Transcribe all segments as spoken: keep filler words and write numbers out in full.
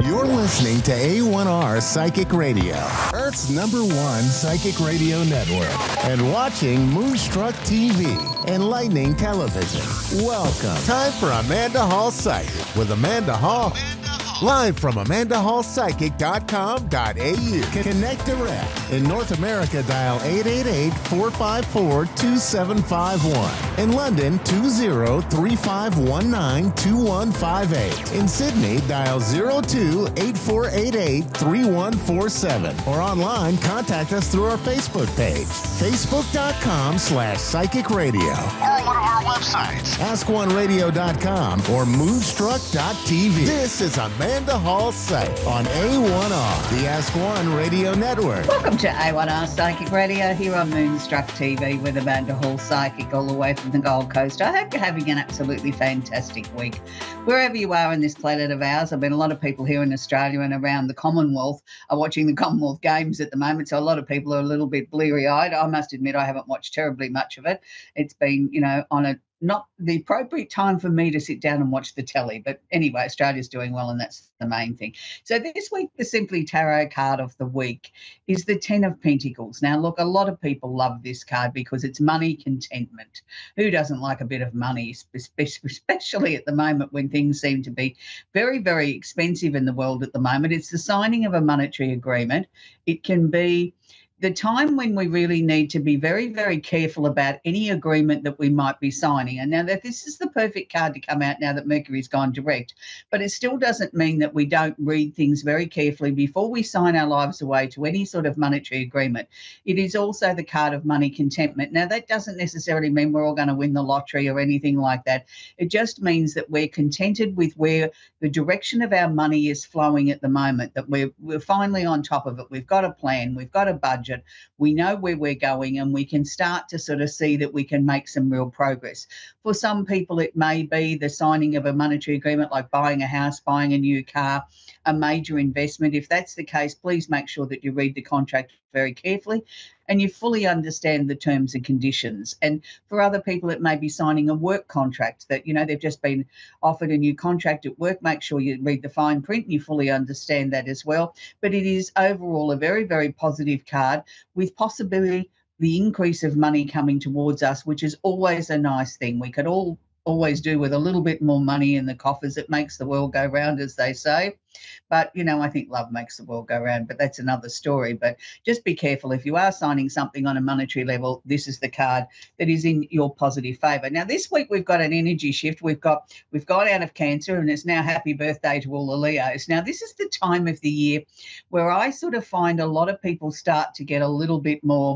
You're listening to A one R Psychic Radio, Earth's number one psychic radio network, and watching Moonstruck T V and Lightning Television. Welcome. Time for Amanda Hall Psychic with Amanda Hall. Live from amanda hall psychic dot com dot a u. Connect direct. In North America, dial eight eight eight, four five four, two seven five one. In London, two zero, three five one nine, two one five eight. In Sydney, dial zero two, eight four eight eight, three one four seven. Or online, contact us through our Facebook page, facebook.com slash psychic radio. Or one of our websites, ask one radio dot com or moonstruck dot t v. This is Amanda Hall Psychic on A one R, the Ask One Radio Network. Welcome to A one R Psychic Radio here on Moonstruck T V with Amanda Hall Psychic all the way from the Gold Coast. I hope you're having an absolutely fantastic week. Wherever you are in this planet of ours, I mean, a lot of people here in Australia and around the Commonwealth are watching the Commonwealth Games at the moment, so a lot of people are a little bit bleary-eyed. I must admit I haven't watched terribly much of it. It's been, you know, on a not the appropriate time for me to sit down and watch the telly. But anyway, Australia's doing well, and that's the main thing. So this week, the Simply Tarot card of the week is the Ten of Pentacles. Now, look, a lot of people love this card because it's money contentment. Who doesn't like a bit of money, especially at the moment when things seem to be very, very expensive in the world at the moment? It's the signing of a monetary agreement. It can be the time when we really need to be very, very careful about any agreement that we might be signing. And now that this is the perfect card to come out now that Mercury's gone direct, but it still doesn't mean that we don't read things very carefully before we sign our lives away to any sort of monetary agreement. It is also the card of money contentment. Now, that doesn't necessarily mean we're all going to win the lottery or anything like that. It just means that we're contented with where the direction of our money is flowing at the moment, that we're, we're finally on top of it. We've got a plan. We've got a budget. We know where we're going, and we can start to sort of see that we can make some real progress. For some people, it may be the signing of a monetary agreement like buying a house, buying a new car, a major investment. If that's the case, please make sure that you read the contract very carefully and you fully understand the terms and conditions. And for other people, it may be signing a work contract that, you know, they've just been offered a new contract at work. Make sure you read the fine print and you fully understand that as well. But it is overall a very, very positive card with possibly the increase of money coming towards us, which is always a nice thing. We could all always do with a little bit more money in the coffers. It makes the world go round, as they say. But, you know, I think love makes the world go round, but that's another story. But just be careful. If you are signing something on a monetary level, this is the card that is in your positive favour. Now, this week we've got an energy shift. We've got we've got out of Cancer, and it's now happy birthday to all the Leos. Now, this is the time of the year where I sort of find a lot of people start to get a little bit more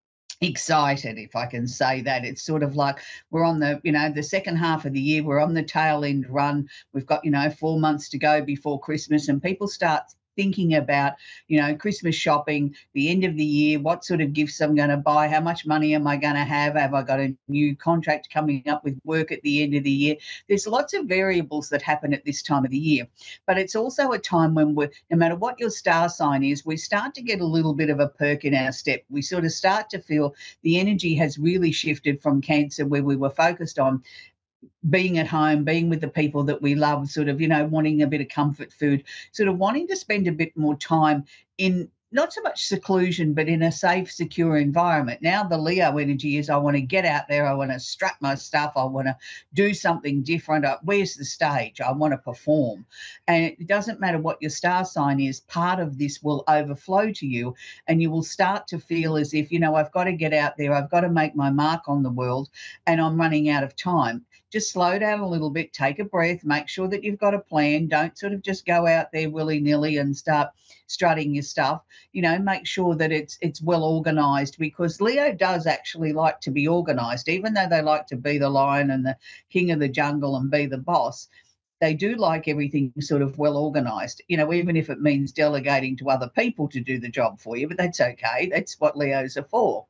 excited, if I can say that. It's sort of like we're on the, you know, the second half of the year, we're on the tail end run. We've got, you know, four months to go before Christmas, and people start thinking about, you know, Christmas shopping, the end of the year, what sort of gifts I'm going to buy, how much money am I going to have, have I got a new contract coming up with work at the end of the year? There's lots of variables that happen at this time of the year, but it's also a time when we're, no matter what your star sign is, we start to get a little bit of a perk in our step. We sort of start to feel the energy has really shifted from Cancer, where we were focused on being at home, being with the people that we love, sort of, you know, wanting a bit of comfort food, sort of wanting to spend a bit more time in not so much seclusion, but in a safe, secure environment. Now the Leo energy is I want to get out there, I want to strap my stuff, I want to do something different. Where's the stage? I want to perform. And it doesn't matter what your star sign is, part of this will overflow to you, and you will start to feel as if, you know, I've got to get out there, I've got to make my mark on the world, and I'm running out of time. Just slow down a little bit, take a breath, make sure that you've got a plan. Don't sort of just go out there willy-nilly and start strutting your stuff. You know, make sure that it's it's well organised, because Leo does actually like to be organised. Even though they like to be the lion and the king of the jungle and be the boss, they do like everything sort of well organised, you know, even if it means delegating to other people to do the job for you, but that's okay. That's what Leos are for.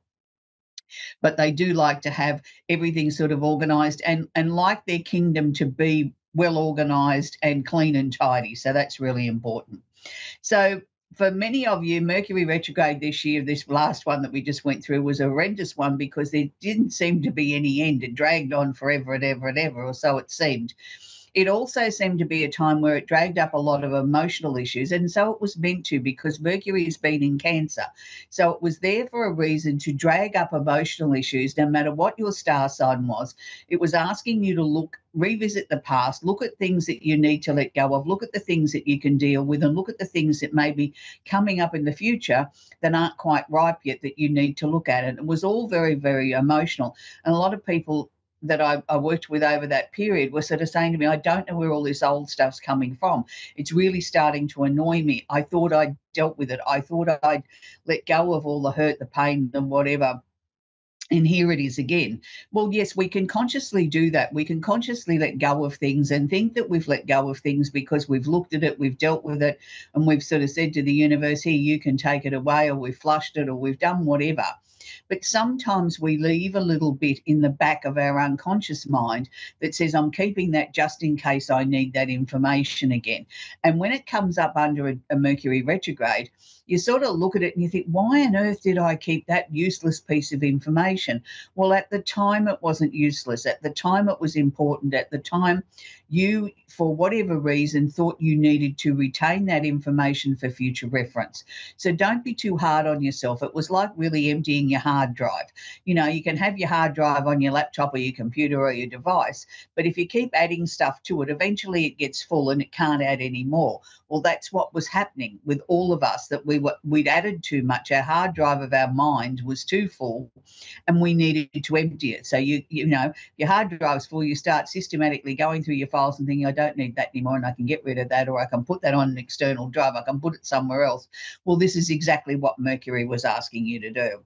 But they do like to have everything sort of organised and, and like their kingdom to be well organised and clean and tidy. So that's really important. So for many of you, Mercury retrograde this year, this last one that we just went through, was a horrendous one because there didn't seem to be any end. It dragged on forever and ever and ever, or so it seemed. It also seemed to be a time where it dragged up a lot of emotional issues, and so it was meant to, because Mercury has been in Cancer. So it was there for a reason to drag up emotional issues, no matter what your star sign was. It was asking you to look, revisit the past, look at things that you need to let go of, look at the things that you can deal with, and look at the things that may be coming up in the future that aren't quite ripe yet that you need to look at. And it was all very, very emotional. And a lot of people that I, I worked with over that period were sort of saying to me, I don't know where all this old stuff's coming from. It's really starting to annoy me. I thought I'd dealt with it. I thought I'd let go of all the hurt, the pain, and whatever. And here it is again. Well, yes, we can consciously do that. We can consciously let go of things and think that we've let go of things because we've looked at it, we've dealt with it, and we've sort of said to the universe, here, you can take it away, or we've flushed it, or we've done whatever. But sometimes we leave a little bit in the back of our unconscious mind that says, I'm keeping that just in case I need that information again. And when it comes up under a, a Mercury retrograde, you sort of look at it and you think, why on earth did I keep that useless piece of information? Well, at the time, it wasn't useless. At the time, it was important. At the time, you, for whatever reason, thought you needed to retain that information for future reference. So don't be too hard on yourself. It was like really emptying your hard drive. You know, you can have your hard drive on your laptop or your computer or your device, but if you keep adding stuff to it, eventually it gets full and it can't add any more. Well, that's what was happening with all of us, that we were, we'd added too much. Our hard drive of our mind was too full and we needed to empty it. So, you you know, your hard drive's full, you start systematically going through your files and thinking, I don't need that anymore and I can get rid of that, or I can put that on an external drive, I can put it somewhere else. Well, this is exactly what Mercury was asking you to do.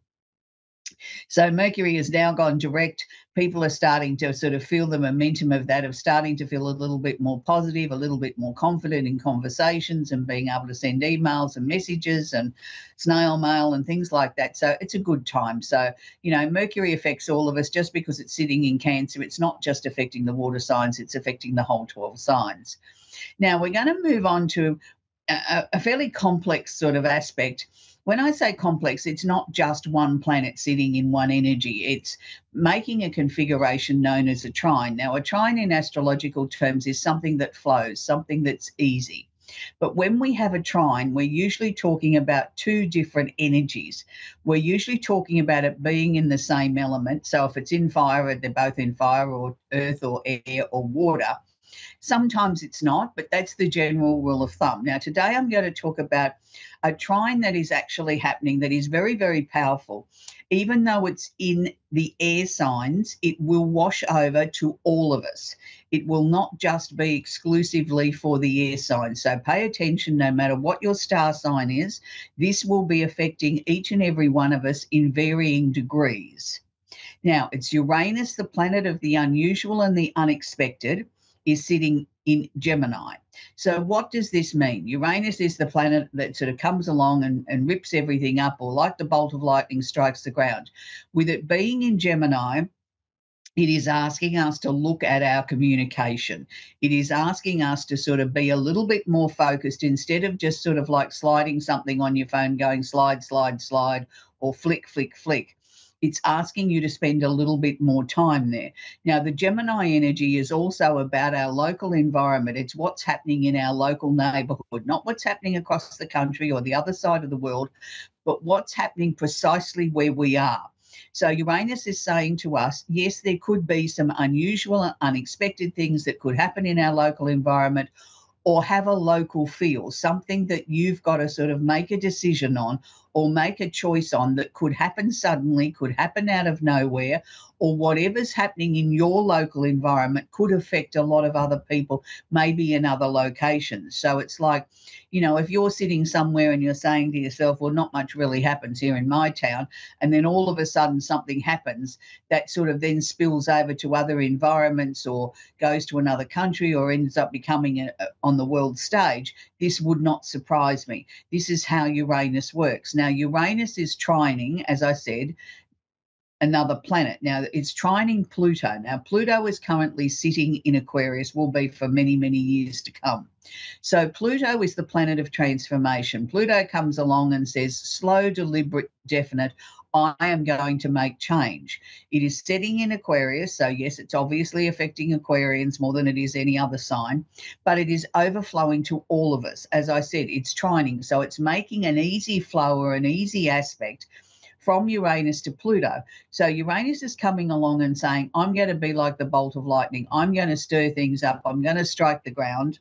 So Mercury has now gone direct. People are starting to sort of feel the momentum of that, of starting to feel a little bit more positive, a little bit more confident in conversations and being able to send emails and messages and snail mail and things like that. So it's a good time. So, you know, Mercury affects all of us. Just because it's sitting in Cancer, it's not just affecting the water signs, it's affecting the whole twelve signs. Now we're going to move on to a, a fairly complex sort of aspect. When I say complex, it's not just one planet sitting in one energy. It's making a configuration known as a trine. Now, a trine in astrological terms is something that flows, something that's easy. But when we have a trine, we're usually talking about two different energies. We're usually talking about it being in the same element. So if it's in fire, they're both in fire, or earth or air or water. Sometimes it's not, but that's the general rule of thumb. Now, today I'm going to talk about a trine that is actually happening that is very, very powerful. Even though it's in the air signs, it will wash over to all of us. It will not just be exclusively for the air signs. So pay attention, no matter what your star sign is, this will be affecting each and every one of us in varying degrees. Now, it's Uranus, the planet of the unusual and the unexpected, is sitting in Gemini. So what does this mean? Uranus is the planet that sort of comes along and, and rips everything up, or like the bolt of lightning strikes the ground. With it being in Gemini, it is asking us to look at our communication. It is asking us to sort of be a little bit more focused, instead of just sort of like sliding something on your phone going slide, slide, slide, or flick, flick, flick. It's asking you to spend a little bit more time there. Now, the Gemini energy is also about our local environment. It's what's happening in our local neighbourhood, not what's happening across the country or the other side of the world, but what's happening precisely where we are. So Uranus is saying to us, yes, there could be some unusual and unexpected things that could happen in our local environment, or have a local feel, something that you've got to sort of make a decision on or make a choice on that could happen suddenly, could happen out of nowhere, or whatever's happening in your local environment could affect a lot of other people, maybe in other locations. So it's like, you know, if you're sitting somewhere and you're saying to yourself, well, not much really happens here in my town, and then all of a sudden something happens that sort of then spills over to other environments or goes to another country or ends up becoming a, a, on the world stage, this would not surprise me. This is how Uranus works. Now, Uranus is trining, as I said, another planet. Now, it's trining Pluto. Now, Pluto is currently sitting in Aquarius, will be for many, many years to come. So Pluto is the planet of transformation. Pluto comes along and says, slow, deliberate, definite. I am going to make change. It is setting in Aquarius. So, yes, it's obviously affecting Aquarians more than it is any other sign, but it is overflowing to all of us. As I said, it's trining. So it's making an easy flow or an easy aspect from Uranus to Pluto. So Uranus is coming along and saying, I'm going to be like the bolt of lightning. I'm going to stir things up. I'm going to strike the ground.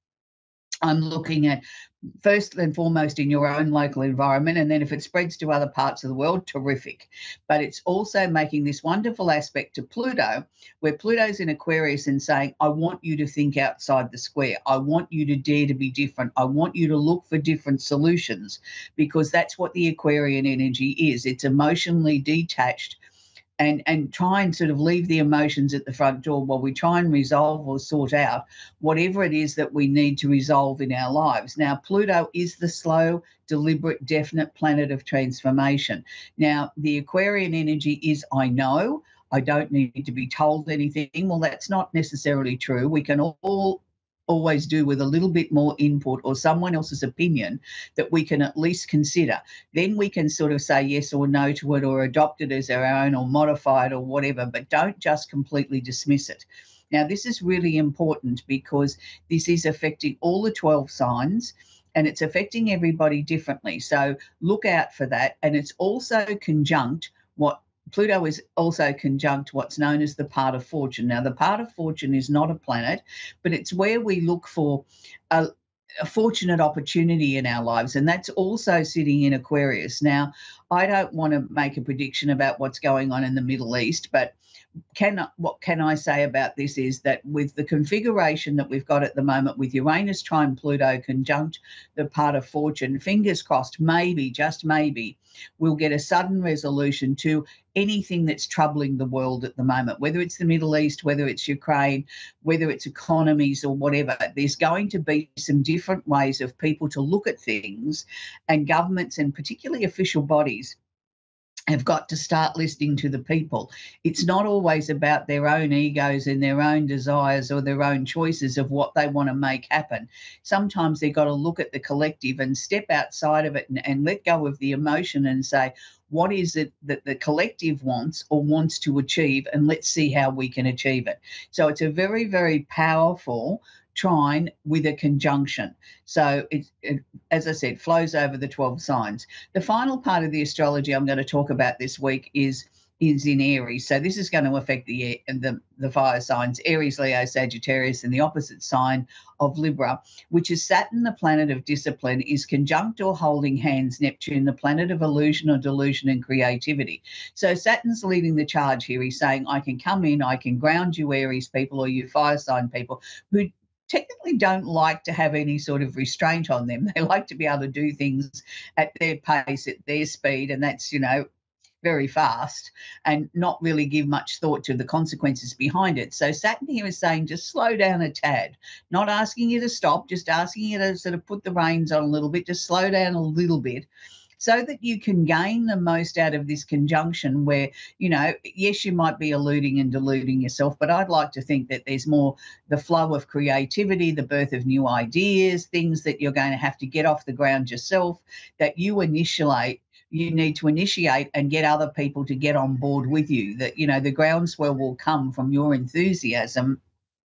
I'm looking at first and foremost in your own local environment, and then if it spreads to other parts of the world, terrific. But it's also making this wonderful aspect to Pluto, where Pluto's in Aquarius and saying, I want you to think outside the square. I want you to dare to be different. I want you to look for different solutions, because that's what the Aquarian energy is. It's emotionally detached. And, and try and sort of leave the emotions at the front door while we try and resolve or sort out whatever it is that we need to resolve in our lives. Now, Pluto is the slow, deliberate, definite planet of transformation. Now, the Aquarian energy is, I know, I don't need to be told anything. Well, that's not necessarily true. We can all always do with a little bit more input or someone else's opinion that we can at least consider. Then we can sort of say yes or no to it or adopt it as our own or modify it or whatever, but don't just completely dismiss it. Now, this is really important because this is affecting all the twelve signs and it's affecting everybody differently. So look out for that. And it's also conjunct what Pluto is also conjunct what's known as the part of fortune. Now, the part of fortune is not a planet, but it's where we look for a, a fortunate opportunity in our lives, and that's also sitting in Aquarius. Now, I don't want to make a prediction about what's going on in the Middle East, but can what can I say about this is that with the configuration that we've got at the moment with Uranus trine Pluto conjunct the part of fortune, fingers crossed, maybe, just maybe, we'll get a sudden resolution to anything that's troubling the world at the moment, whether it's the Middle East, whether it's Ukraine, whether it's economies or whatever. There's going to be some different ways of people to look at things, and governments and particularly official bodies have got to start listening to the people. It's not always about their own egos and their own desires or their own choices of what they want to make happen. Sometimes they've got to look at the collective and step outside of it and, and let go of the emotion and say, what is it that the collective wants or wants to achieve, and let's see how we can achieve it. So it's a very, very powerful trine with a conjunction. So it, it, as I said, flows over the twelve signs. The final part of the astrology I'm going to talk about this week is is in Aries. So this is going to affect the the, the fire signs, Aries, Leo, Sagittarius, and the opposite sign of Libra, which is Saturn, the planet of discipline, is conjunct or holding hands Neptune, the planet of illusion or delusion and creativity. So Saturn's leading the charge here. He's saying, I can come in, I can ground you Aries people or you fire sign people who technically don't like to have any sort of restraint on them. They like to be able to do things at their pace, at their speed, and that's, you know, very fast, and not really give much thought to the consequences behind it. So Saturn here is saying just slow down a tad, not asking you to stop, just asking you to sort of put the reins on a little bit, just slow down a little bit, so that you can gain the most out of this conjunction where, you know, yes, you might be eluding and deluding yourself, but I'd like to think that there's more the flow of creativity, the birth of new ideas, things that you're going to have to get off the ground yourself, that you initiate, you need to initiate and get other people to get on board with you, that, you know, the groundswell will come from your enthusiasm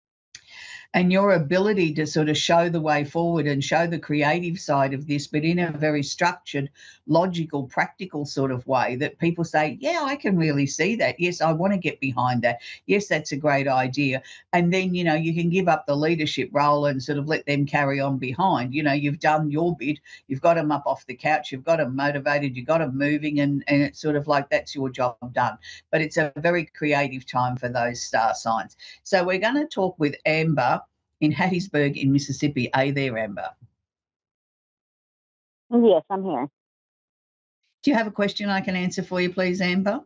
and your ability to sort of show the way forward and show the creative side of this, but in a very structured, logical, practical sort of way that people say, yeah, I can really see that. Yes, I want to get behind that. Yes, that's a great idea. And then, you know, you can give up the leadership role and sort of let them carry on behind. You know, you've done your bit. You've got them up off the couch. You've got them motivated. You've got them moving, and, and it's sort of like that's your job done. But it's a very creative time for those star signs. So we're going to talk with Amber in Hattiesburg in Mississippi. Are you there, Amber? Yes, I'm here. Do you have a question I can answer for you, please, Amber?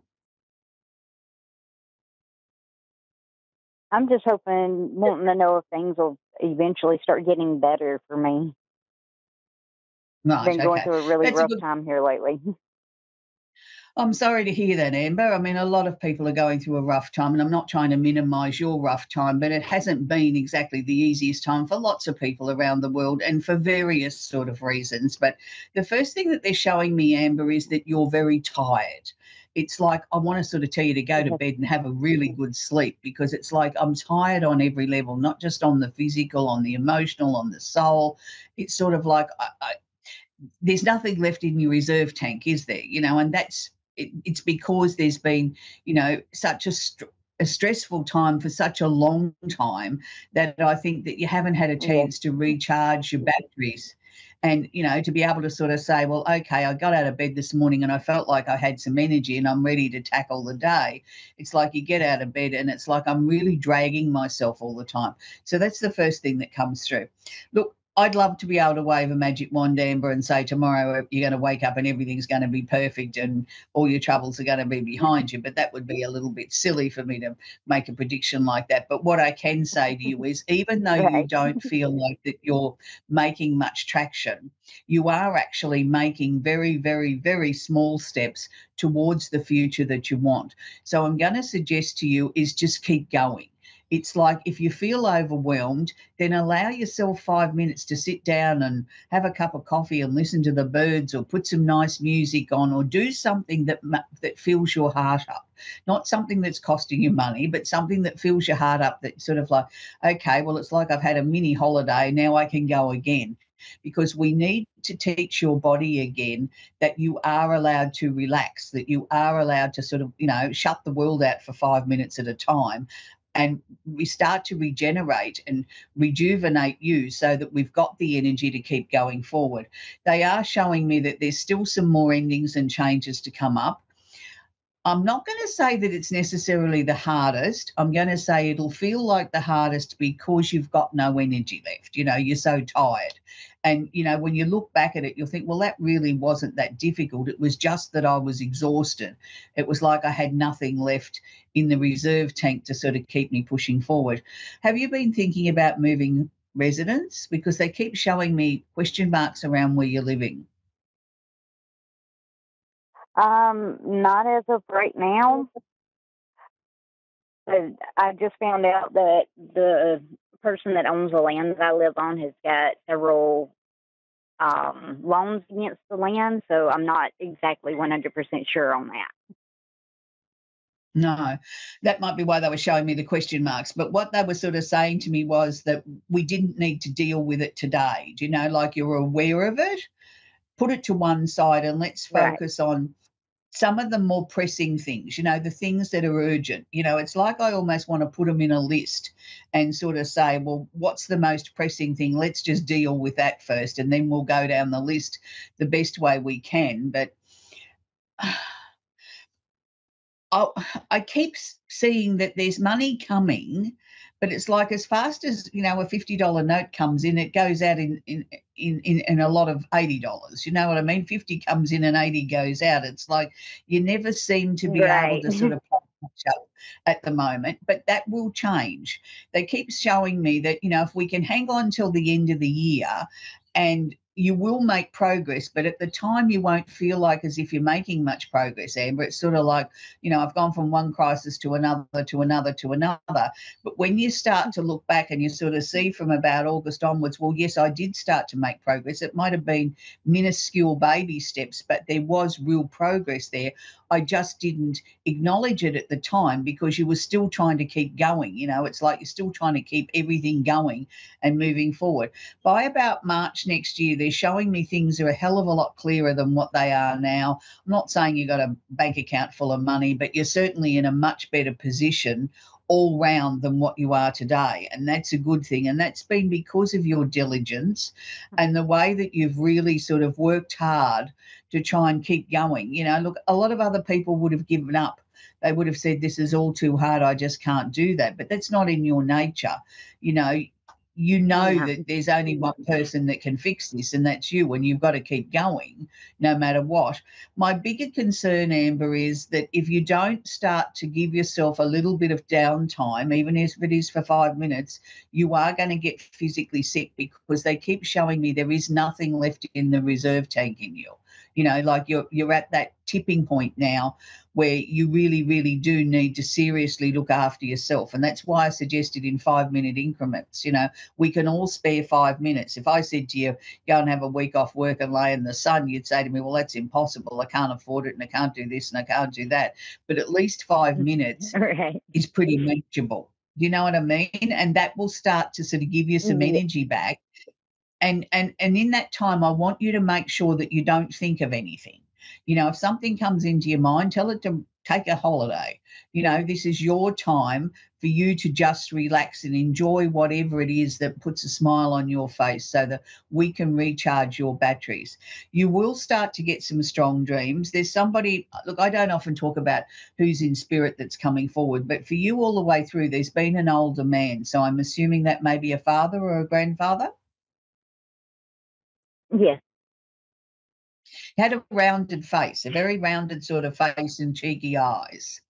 I'm just hoping, wanting to know if things will eventually start getting better for me. Right, I've been going okay. through a really That's a rough good time here lately. I'm sorry to hear that, Amber. I mean, a lot of people are going through a rough time, and I'm not trying to minimise your rough time, but it hasn't been exactly the easiest time for lots of people around the world and for various sort of reasons. But the first thing that they're showing me, Amber, is that you're very tired. It's like I want to sort of tell you to go to bed and have a really good sleep, because it's like I'm tired on every level, not just on the physical, on the emotional, on the soul. It's sort of like I, I, there's nothing left in your reserve tank, is there? You know, and that's it, it's because there's been, you know, such a, st- a stressful time for such a long time that I think that you haven't had a chance to recharge your batteries. And, you know, to be able to sort of say, well, okay, I got out of bed this morning and I felt like I had some energy and I'm ready to tackle the day. It's like you get out of bed and it's like I'm really dragging myself all the time. So that's the first thing that comes through. Look, I'd love to be able to wave a magic wand, Amber, and say tomorrow you're going to wake up and everything's going to be perfect and all your troubles are going to be behind you. But that would be a little bit silly for me to make a prediction like that. But what I can say to you is, even though you Right. don't feel like that you're making much traction, you are actually making very, very, very small steps towards the future that you want. So I'm going to suggest to you is just keep going. It's like if you feel overwhelmed, then allow yourself five minutes to sit down and have a cup of coffee and listen to the birds, or put some nice music on, or do something that that fills your heart up. Not something that's costing you money, but something that fills your heart up, that sort of like, okay, well, it's like I've had a mini holiday, now I can go again. Because we need to teach your body again that you are allowed to relax, that you are allowed to sort of, you know, shut the world out for five minutes at a time. And we start to regenerate and rejuvenate you so that we've got the energy to keep going forward. They are showing me that there's still some more endings and changes to come up. I'm not going to say that it's necessarily the hardest. I'm going to say it'll feel like the hardest because you've got no energy left. You know, you're so tired. And, you know, when you look back at it, you'll think, well, that really wasn't that difficult. It was just that I was exhausted. It was like I had nothing left in the reserve tank to sort of keep me pushing forward. Have you been thinking about moving residence? Because they keep showing me question marks around where you're living. Um, not as of right now. But I just found out that the person that owns the land that I live on has got several um, loans against the land, so I'm not exactly one hundred percent sure on that. No, that might be why they were showing me the question marks. But what they were sort of saying to me was that we didn't need to deal with it today. Do you know, like you're aware of it, put it to one side and let's Right. focus on some of the more pressing things, you know, the things that are urgent. You know, it's like I almost want to put them in a list and sort of say, well, what's the most pressing thing? Let's just deal with that first, and then we'll go down the list the best way we can. But I, I keep seeing that there's money coming, but it's like as fast as, you know, a fifty dollars note comes in, it goes out in in, in, in in a lot of eighty dollars. You know what I mean? fifty comes in and eighty goes out. It's like you never seem to be able Right. to sort of catch up at the moment, but that will change. They keep showing me that, you know, if we can hang on till the end of the year, and you will make progress, but at the time you won't feel like as if you're making much progress, Amber. It's sort of like, you know, I've gone from one crisis to another, to another, to another. But when you start to look back and you sort of see from about August onwards, well, yes, I did start to make progress. It might have been minuscule baby steps, but there was real progress there. I just didn't acknowledge it at the time because you were still trying to keep going. You know, it's like you're still trying to keep everything going and moving forward. By about March next year, they're showing me things are a hell of a lot clearer than what they are now. I'm not saying you've got a bank account full of money, but you're certainly in a much better position all round than what you are today. And that's a good thing. And that's been because of your diligence and the way that you've really sort of worked hard to try and keep going. You know, look, a lot of other people would have given up. They would have said, this is all too hard, I just can't do that. But that's not in your nature. You know, you know Yeah. that there's only one person that can fix this, and that's you, and you've got to keep going no matter what. My bigger concern, Amber, is that if you don't start to give yourself a little bit of downtime, even if it is for five minutes, you are going to get physically sick, because they keep showing me there is nothing left in the reserve tank in you. You know, like you're you're at that tipping point now where you really, really do need to seriously look after yourself. And that's why I suggested in five-minute increments. You know, we can all spare five minutes. If I said to you, go and have a week off work and lay in the sun, you'd say to me, well, that's impossible. I can't afford it, and I can't do this, and I can't do that. But at least five minutes Right. is pretty manageable. You know what I mean? And that will start to sort of give you some Yeah. energy back. And, and, and in that time, I want you to make sure that you don't think of anything. You know, if something comes into your mind, tell it to take a holiday. You know, this is your time for you to just relax and enjoy whatever it is that puts a smile on your face, so that we can recharge your batteries. You will start to get some strong dreams. There's somebody, look, I don't often talk about who's in spirit that's coming forward, but for you all the way through, there's been an older man. So I'm assuming that may be a father or a grandfather. Yes, He had a rounded face, a very rounded sort of face and cheeky eyes.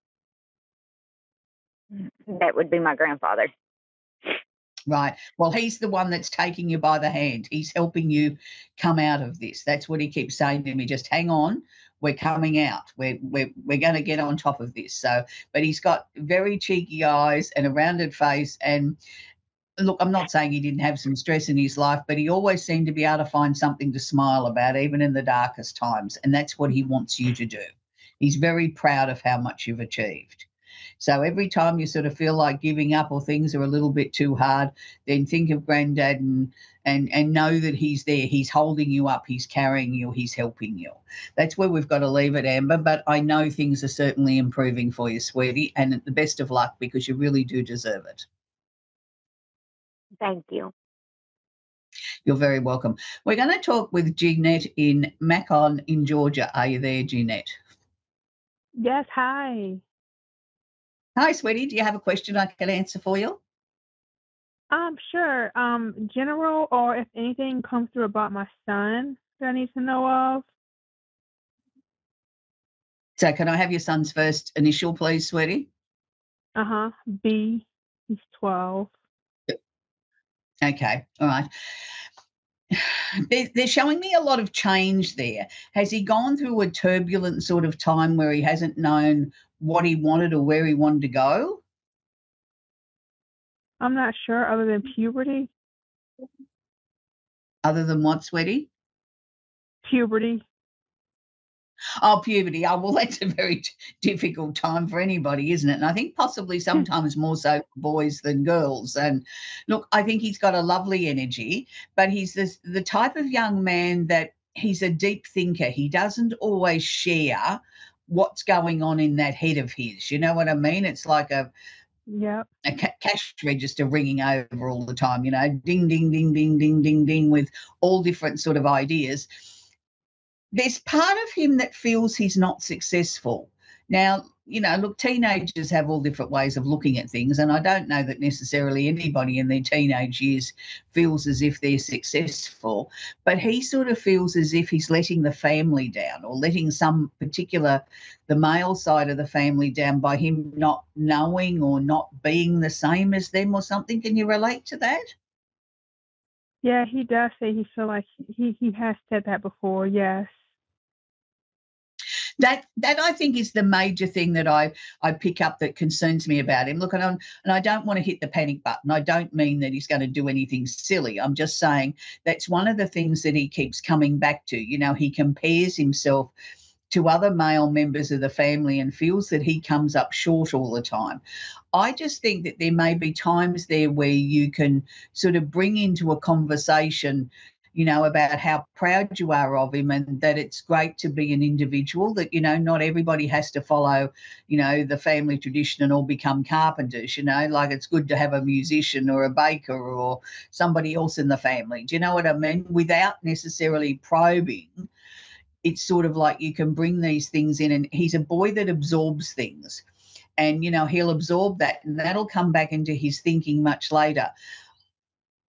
that would be my grandfather. Right. Well, he's the one that's taking you by the hand. He's helping you come out of this. That's what he keeps saying to me. Just hang on. We're coming out. We're we're we're going to get on top of this. So, but he's got very cheeky eyes and a rounded face. And look, I'm not saying he didn't have some stress in his life, but he always seemed to be able to find something to smile about, even in the darkest times. And that's what he wants you to do. He's very proud of how much you've achieved. So every time you sort of feel like giving up or things are a little bit too hard, then think of Granddad and and and know that he's there. He's holding you up. He's carrying you. He's helping you. That's where we've got to leave it, Amber. But I know things are certainly improving for you, sweetie, and the best of luck, because you really do deserve it. Thank you. You're very welcome. We're going to talk with Jeanette in Macon in Georgia. Are you there, Jeanette? Yes, hi. Hi, sweetie. Do you have a question I can answer for you? Um, sure. Um, general, or if anything comes through about my son that I need to know of. So can I have your son's first initial, please, sweetie? Uh-huh. B. He's twelve. Okay. All right. They're, they're showing me a lot of change there. Has he gone through a turbulent sort of time where he hasn't known what he wanted or where he wanted to go? I'm not sure, other than puberty. Other than what, sweetie? Puberty. Oh, puberty. Oh, well, that's a very t- difficult time for anybody, isn't it? And I think possibly sometimes more so for boys than girls. And look, I think he's got a lovely energy, but he's this, the type of young man that he's a deep thinker. He doesn't always share what's going on in that head of his. You know what I mean? It's like a, Yep. a ca- cash register ringing over all the time, you know, ding, ding, ding, ding, ding, ding, ding, with all different sort of ideas. There's part of him that feels he's not successful. Now, you know, look, teenagers have all different ways of looking at things, and I don't know that necessarily anybody in their teenage years feels as if they're successful, but he sort of feels as if he's letting the family down, or letting some particular, the male side of the family down, by him not knowing or not being the same as them or something. Can you relate to that? Yeah, he does say he feel like he, he has said that before, yes. That that I think is the major thing that I, I pick up that concerns me about him. Look, and, I'm, and I don't want to hit the panic button. I don't mean that he's going to do anything silly. I'm just saying that's one of the things that he keeps coming back to. You know, he compares himself to other male members of the family and feels that he comes up short all the time. I just think that there may be times there where you can sort of bring into a conversation, you know, about how proud you are of him, and that it's great to be an individual, that, you know, not everybody has to follow, you know, the family tradition and all become carpenters, you know, like it's good to have a musician or a baker or somebody else in the family. Do you know what I mean? Without necessarily probing, it's sort of like you can bring these things in, and he's a boy that absorbs things, and, you know, he'll absorb that and that'll come back into his thinking much later.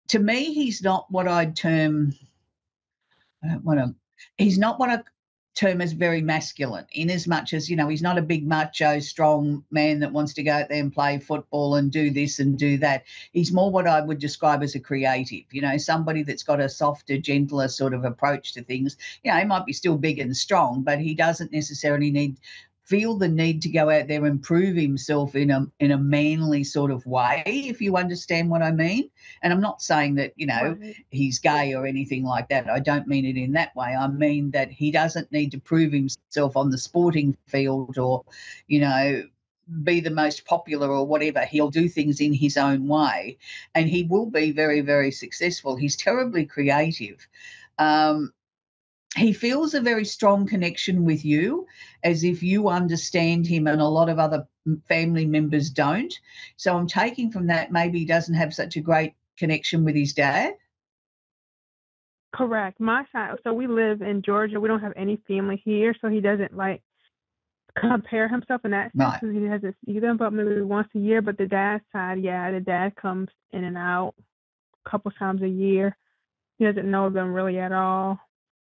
to me, he's not what I'd term, I don't want to, he's not what I term as very masculine, in as much as, you know, he's not a big macho, strong man that wants to go out there and play football and do this and do that. He's more what I would describe as a creative, you know, somebody that's got a softer, gentler sort of approach to things. You know, he might be still big and strong, but he doesn't necessarily need feel the need to go out there and prove himself in a in a manly sort of way, if you understand what I mean. And I'm not saying that, you know, Right. he's gay or anything like that. I don't mean it in that way. I mean that he doesn't need to prove himself on the sporting field or, you know, be the most popular or whatever. He'll do things in his own way and he will be very, very successful. He's terribly creative. Um, he feels a very strong connection with you, as if you understand him and a lot of other family members don't. So I'm taking from that maybe he doesn't have such a great connection with his dad. Correct. My side, so we live in Georgia. We don't have any family here, so he doesn't like compare himself in that sense Right. because he doesn't see them, but maybe once a year. But the dad's side, yeah, the dad comes in and out a couple times a year. He doesn't know them really at all.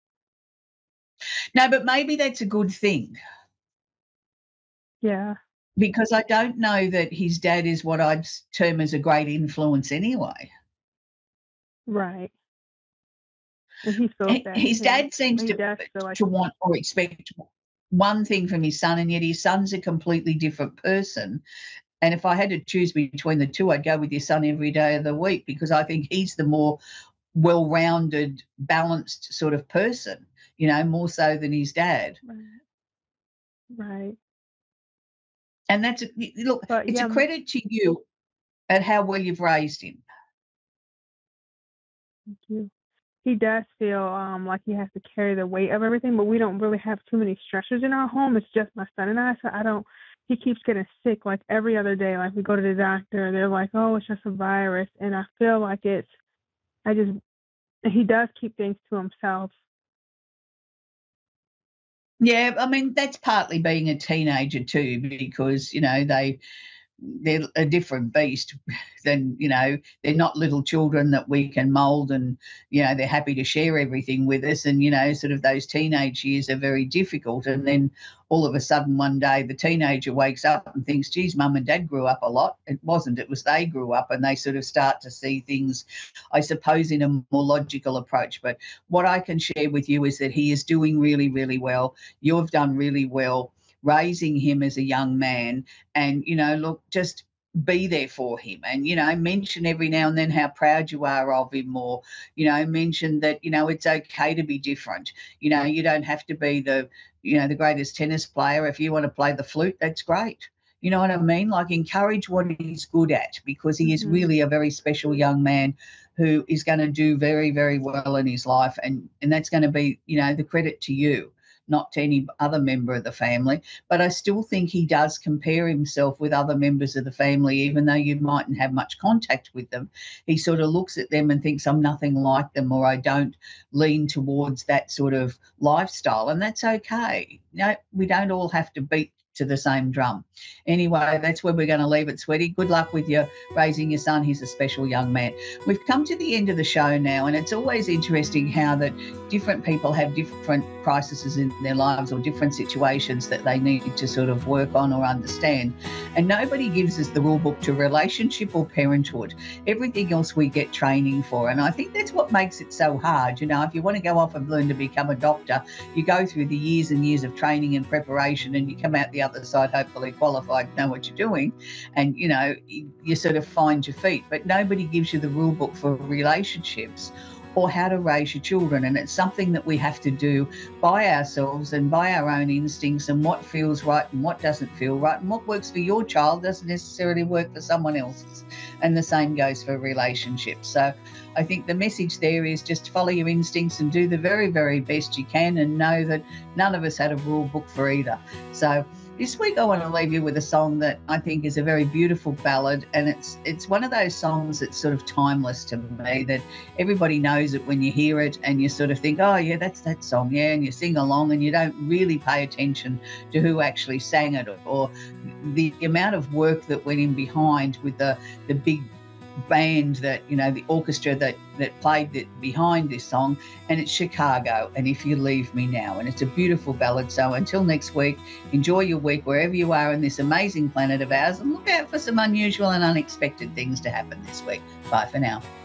No, but maybe that's a good thing, Yeah, because I don't know that his dad is what I'd term as a great influence anyway. right. And he feels He- that His too. dad seems He to, does feel like to want or expect one thing from his son, and yet his son's a completely different person. And if I had to choose between the two, I'd go with your son every day of the week, because I think he's the more well-rounded, balanced sort of person, you know, more so than his dad. right. Right. And that's a, look, But it's yeah, a credit to you at how well you've raised him. thank you. He does feel um like he has to carry the weight of everything, but we don't really have too many stressors in our home. It's just my son and I, so I don't. He keeps getting sick like every other day. Like we go to the doctor, they're like, "Oh, it's just a virus," and I feel like it's. I just. He does keep things to himself. Yeah, I mean, that's partly being a teenager too, because, you know, they they're a different beast than, you know, they're not little children that we can mould and, you know, they're happy to share everything with us. And, you know, sort of those teenage years are very difficult. And then all of a sudden one day the teenager wakes up and thinks, geez, mum and dad grew up a lot. It wasn't, it was they grew up, and they sort of start to see things, I suppose, in a more logical approach. But what I can share with you is that he is doing really, really well. You've done really well raising him as a young man, and, you know, look, just be there for him, and, you know, mention every now and then how proud you are of him, or, you know, mention that, you know, it's okay to be different. You know, you don't have to be the, you know, the greatest tennis player. If you want to play the flute, that's great. You know what I mean? Like, encourage what he's good at, because he is Mhm. really a very special young man who is going to do very, very well in his life, and and that's going to be, you know, the credit to you, not to any other member of the family. But I still think he does compare himself with other members of the family, even though you mightn't have much contact with them. He sort of looks at them and thinks, I'm nothing like them, or I don't lean towards that sort of lifestyle. And that's okay. No, we don't all have to beat to the same drum. Anyway, that's where we're going to leave it, sweetie. Good luck with your raising your son. He's a special young man. We've come to the end of the show now, and it's always interesting how that different people have different crises in their lives or different situations that they need to sort of work on or understand. And nobody gives us the rule book to relationship or parenthood. Everything else we get training for. And I think that's what makes it so hard. You know, if you want to go off and learn to become a doctor, you go through the years and years of training and preparation, and you come out the other side hopefully qualified, know what you're doing, and, you know, you sort of find your feet. But nobody gives you the rule book for relationships or how to raise your children. And it's something that we have to do by ourselves and by our own instincts, and what feels right and what doesn't feel right, and what works for your child doesn't necessarily work for someone else's. And the same goes for relationships. So I think the message there is just follow your instincts and do the very, very best you can, and know that none of us had a rule book for either. So this week I want to leave you with a song that I think is a very beautiful ballad, and it's it's one of those songs that's sort of timeless to me, that everybody knows it when you hear it, and you sort of think, oh yeah, that's that song, yeah, and you sing along, and you don't really pay attention to who actually sang it, or the amount of work that went in behind with the the big band that, you know, the orchestra that, that played the, behind this song, and it's Chicago and If You Leave Me Now. And it's a beautiful ballad. So until next week, enjoy your week wherever you are in this amazing planet of ours, and look out for some unusual and unexpected things to happen this week. Bye for now.